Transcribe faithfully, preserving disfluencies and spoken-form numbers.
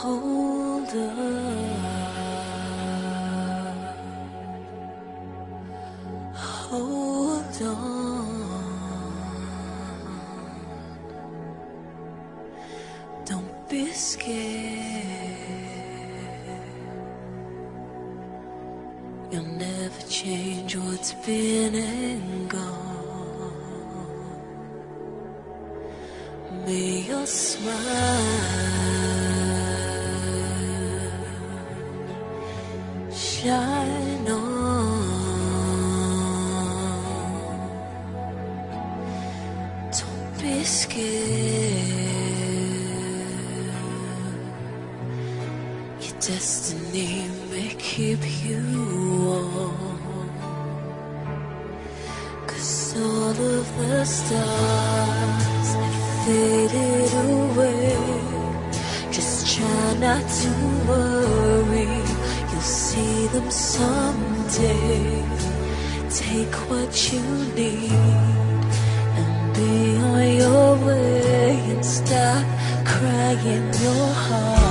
Hold on, hold on, don't be scared. You'll never change what's been and gone. May your smile shine on. Don't be scared. Your destiny may keep you warm, 'cause all of the stars have faded away. Just try not to worry, you'll see them someday. Take what you need and be on your way, and stop crying your heart